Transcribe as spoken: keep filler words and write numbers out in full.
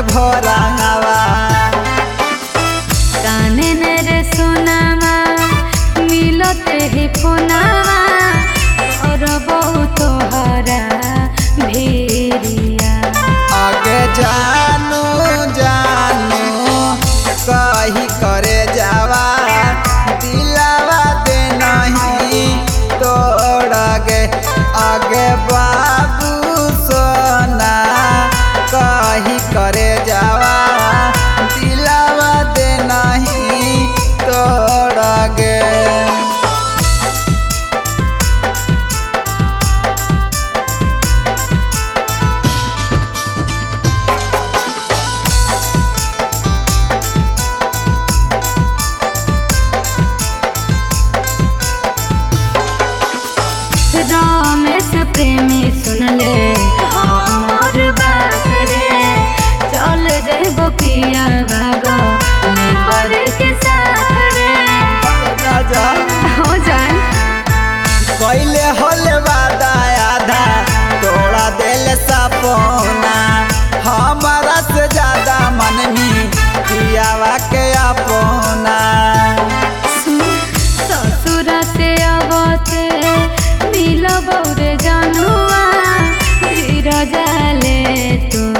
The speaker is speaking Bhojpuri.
भोरंगवा काने ने रे सोनावा मिलते ही फोनावा और बहुत हरा भेरिया आगे जानू जानू कही करे जावा दिलावा दे नहीं तोड़ गे आगे बाबू सोना कही करे जावा दिलावा दे नहीं तोड़ गे रमेश प्रेमी सुनले हमर बात रे चल जेबो पिया भागो मेरे के साथ रे राजा हो जान कैले होल वादा आधा तोड़ा दिल सपना हमारा से ज्यादा मन में पियावा के अपना ससुर से अबते मिल बौरे जानुआ धीरज ले तू